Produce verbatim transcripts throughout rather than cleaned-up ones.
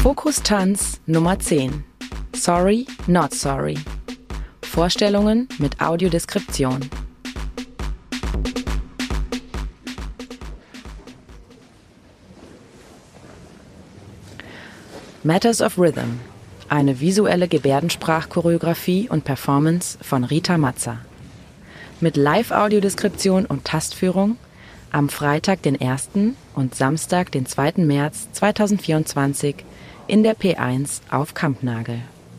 Fokus Tanz Nummer zehn. Sorry, not sorry. Vorstellungen mit Audiodeskription. Matters of Rhythm. Eine visuelle Gebärdensprachchoreografie und Performance von Rita Mazza. Mit Live-Audiodeskription und Tastführung am Freitag, den ersten und Samstag, den zweiten März zweitausendvierundzwanzig in der P eins auf Kampnagel.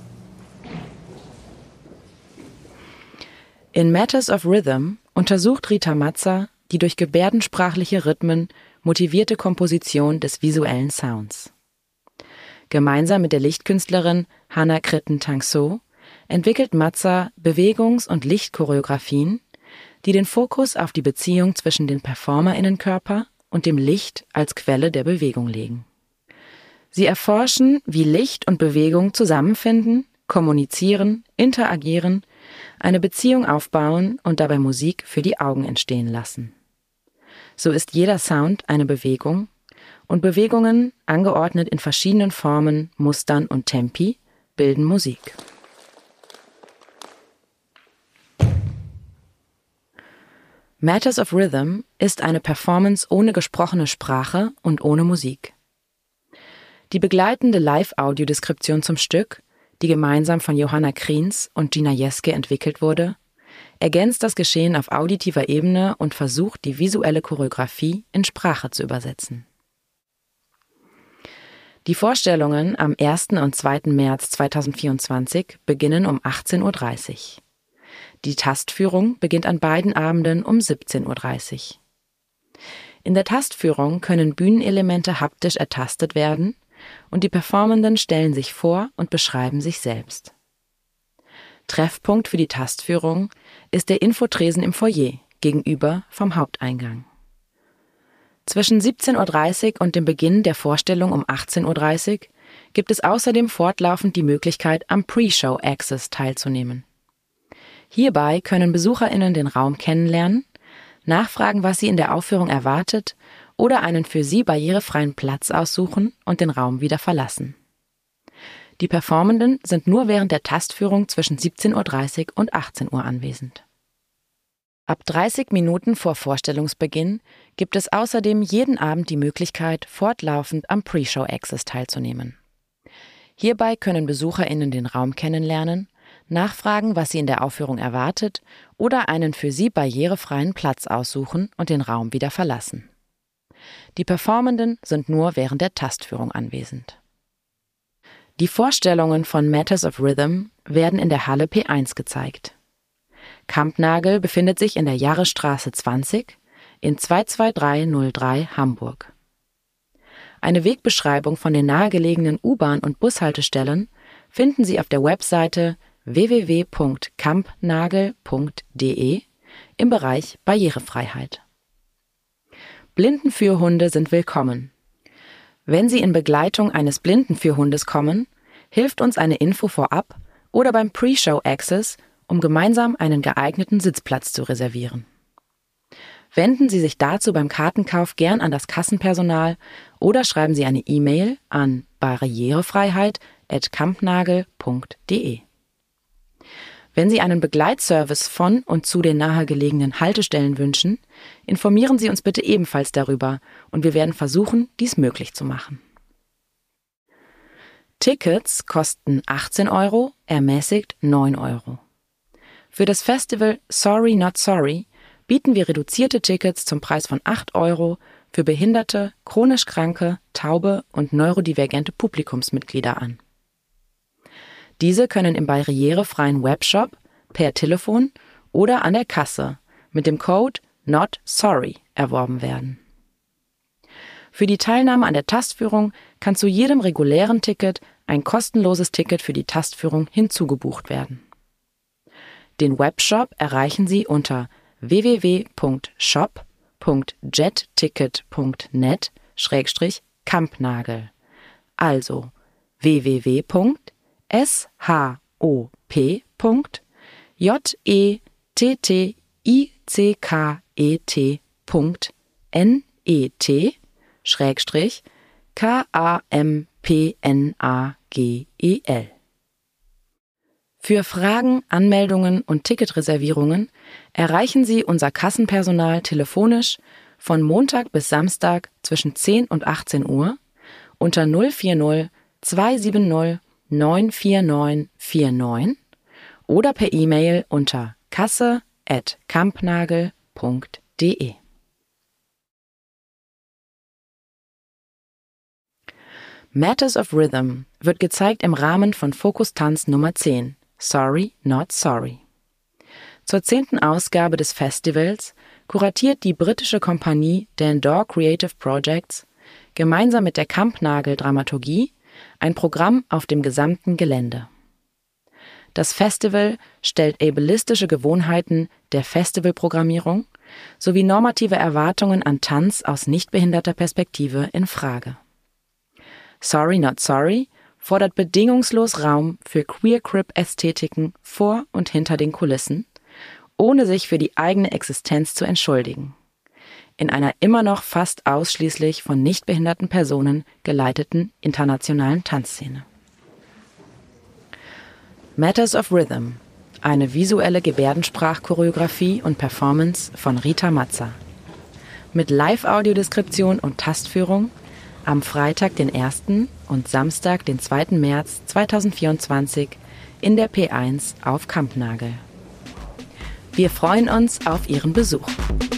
In Matters of Rhythm untersucht Rita Mazza die durch gebärdensprachliche Rhythmen motivierte Komposition des visuellen Sounds. Gemeinsam mit der Lichtkünstlerin Hannah Kritten-Tangso entwickelt Mazza Bewegungs- und Lichtchoreografien, die den Fokus auf die Beziehung zwischen den PerformerInnenkörper und dem Licht als Quelle der Bewegung legen. Sie erforschen, wie Licht und Bewegung zusammenfinden, kommunizieren, interagieren, eine Beziehung aufbauen und dabei Musik für die Augen entstehen lassen. So ist jeder Sound eine Bewegung und Bewegungen, angeordnet in verschiedenen Formen, Mustern und Tempi, bilden Musik. Matters of Rhythm ist eine Performance ohne gesprochene Sprache und ohne Musik. Die begleitende Live-Audiodeskription zum Stück, die gemeinsam von Johanna Kriens und Gina Jeske entwickelt wurde, ergänzt das Geschehen auf auditiver Ebene und versucht, die visuelle Choreografie in Sprache zu übersetzen. Die Vorstellungen am ersten und zweiten März zweitausendvierundzwanzig beginnen um achtzehn Uhr dreißig. Die Tastführung beginnt an beiden Abenden um siebzehn Uhr dreißig. In der Tastführung können Bühnenelemente haptisch ertastet werden und die Performenden stellen sich vor und beschreiben sich selbst. Treffpunkt für die Tastführung ist der Infotresen im Foyer gegenüber vom Haupteingang. Zwischen siebzehn Uhr dreißig und dem Beginn der Vorstellung um achtzehn Uhr dreißig gibt es außerdem fortlaufend die Möglichkeit, am Pre-Show Access teilzunehmen. Hierbei können BesucherInnen den Raum kennenlernen, nachfragen, was sie in der Aufführung erwartet oder einen für sie barrierefreien Platz aussuchen und den Raum wieder verlassen. Die Performenden sind nur während der Tastführung zwischen siebzehn Uhr dreißig und achtzehn Uhr anwesend. Ab dreißig Minuten vor Vorstellungsbeginn gibt es außerdem jeden Abend die Möglichkeit, fortlaufend am Pre-Show Access teilzunehmen. Hierbei können BesucherInnen den Raum kennenlernen, nachfragen, was sie in der Aufführung erwartet oder einen für sie barrierefreien Platz aussuchen und den Raum wieder verlassen. Die Performenden sind nur während der Tastführung anwesend. Die Vorstellungen von Matters of Rhythm werden in der Halle P eins gezeigt. Kampnagel befindet sich in der Jarrestraße zwanzig in zwei zwei drei null drei Hamburg. Eine Wegbeschreibung von den nahegelegenen U-Bahn- und Bushaltestellen finden Sie auf der Webseite w w w punkt kampnagel punkt d e im Bereich Barrierefreiheit. Blindenführhunde sind willkommen. Wenn Sie in Begleitung eines Blindenführhundes kommen, hilft uns eine Info vorab oder beim Pre-Show Access, um gemeinsam einen geeigneten Sitzplatz zu reservieren. Wenden Sie sich dazu beim Kartenkauf gern an das Kassenpersonal oder schreiben Sie eine E-Mail an barrierefreiheit at kampnagel punkt d e. Wenn Sie einen Begleitservice von und zu den nahegelegenen Haltestellen wünschen, informieren Sie uns bitte ebenfalls darüber und wir werden versuchen, dies möglich zu machen. Tickets kosten achtzehn Euro, ermäßigt neun Euro. Für das Festival Sorry Not Sorry bieten wir reduzierte Tickets zum Preis von acht Euro für behinderte, chronisch kranke, taube und neurodivergente Publikumsmitglieder an. Diese können im barrierefreien Webshop, per Telefon oder an der Kasse mit dem Code Not Sorry erworben werden. Für die Teilnahme an der Tastführung kann zu jedem regulären Ticket ein kostenloses Ticket für die Tastführung hinzugebucht werden. Den Webshop erreichen Sie unter w w w punkt shop punkt jetticket punkt net schrägstrich kampnagel, also w w w punkt shop punkt jetticket punkt net schrägstrich kampnagel P N A G E L. Für Fragen, Anmeldungen und Ticketreservierungen erreichen Sie unser Kassenpersonal telefonisch von Montag bis Samstag zwischen zehn und achtzehn Uhr unter null vier null zwei sieben null neun vier neun vier neun oder per E-Mail unter kasse at kampnagel punkt de. Matters of Rhythm wird gezeigt im Rahmen von Fokus Tanz Nummer zehn, Sorry Not Sorry. Zur zehnten Ausgabe des Festivals kuratiert die britische Kompanie Dandore Creative Projects gemeinsam mit der Kampnagel Dramaturgie ein Programm auf dem gesamten Gelände. Das Festival stellt ableistische Gewohnheiten der Festivalprogrammierung sowie normative Erwartungen an Tanz aus nichtbehinderter Perspektive in Frage. Sorry Not Sorry fordert bedingungslos Raum für Queer-Crip-Ästhetiken vor und hinter den Kulissen, ohne sich für die eigene Existenz zu entschuldigen. In einer immer noch fast ausschließlich von nichtbehinderten Personen geleiteten internationalen Tanzszene. Matters of Rhythm, eine visuelle Gebärdensprachchoreografie und Performance von Rita Mazza. Mit Live-Audiodeskription und Tastführung am Freitag, den ersten und Samstag, den zweiten März zweitausendvierundzwanzig in der P eins auf Kampnagel. Wir freuen uns auf Ihren Besuch.